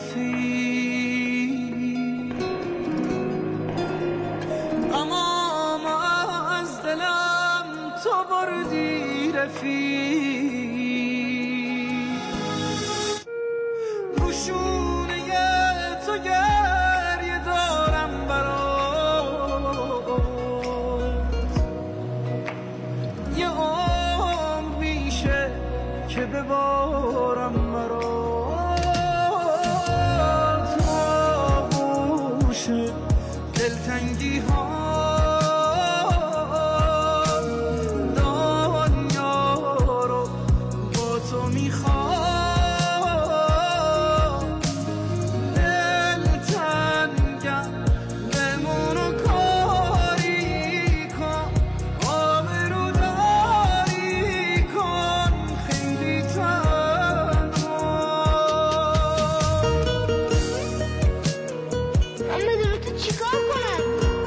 رفیق، اما از دلم تو بردی رفیق، روشونه تو گریه دارم برات، یه عمر میشه که ببارم مرات، آغوش دلتنگی ها دنیا رو با تو میخوام، دلتنگم بمونو کاری کن، آبرو داری کن خیلی تنها. من بدون تو چیکار کنم؟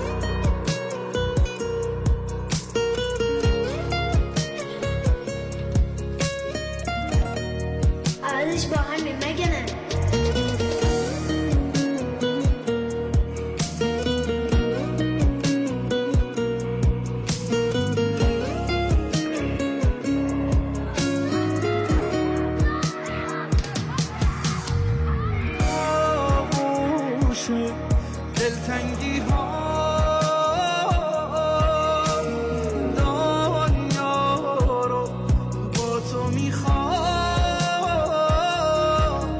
عوضش با همین مگه نه؟ آغوش دلتنگی ها دنیا رو با تو میخوام،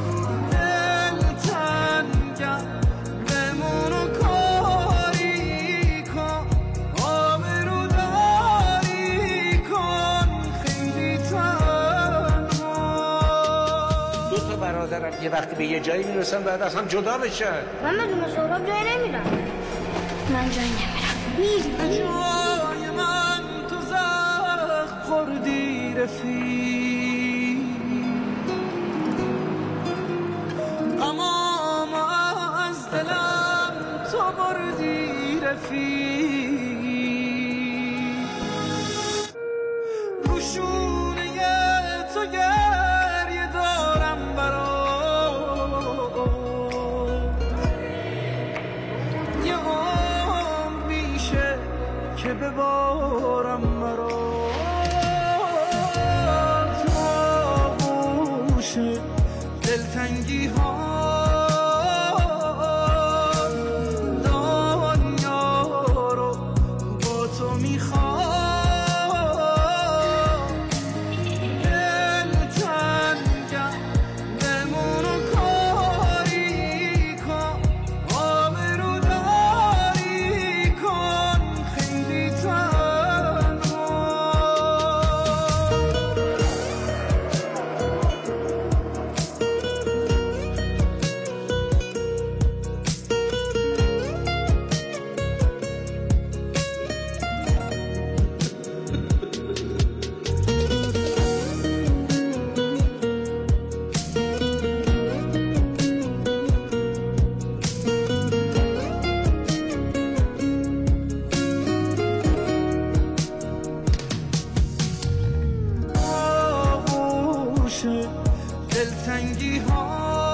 دلتنگم بمونو کاری کن، آبرو داری کن خیلی تنها. دو تا برادرم یه وقتی به یه جایی میرسن بعد از هم جدا بشن. من بدون سهراب جایی نمیرم. من جایی نمیرم. میری جای من تو زخم خوردی رفیق، اما از دلم تو بردی رفیق، روشونه تو گریه دارم برات، یه عمر میشه که ببارم مرات، آغوش دلتنگی ها دنیا رو با تو میخوام، دلتنگم بمونو کاری کن، آبرو داری کن خیلی تنها. آغوش دلتنگی ها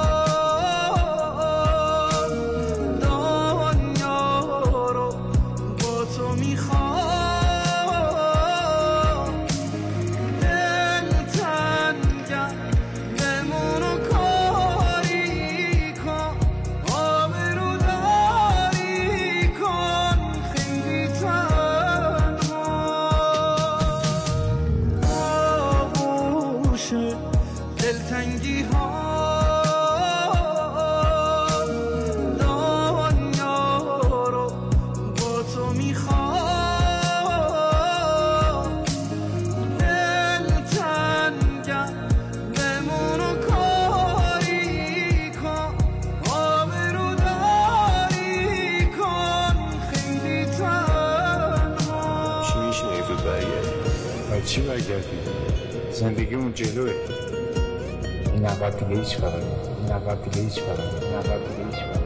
دنیا رو با تو میخوام، دلتنگم بمونو کاری کن، آبرو داری کن خیلی تنها. آغوش دلتنگی ها دنیا رو با تو میخوام، دلتنگم بمونو کاری کن، آبرو داری کن خیلی تنها. چی میشه اگه زود برگردی؟ باید چی برگردی؟ زندگی اون جلوه. این عقب دیگه هیچ خبری، این عقب دیگه هیچ خبری، این عقب دیگه هیچ خبری.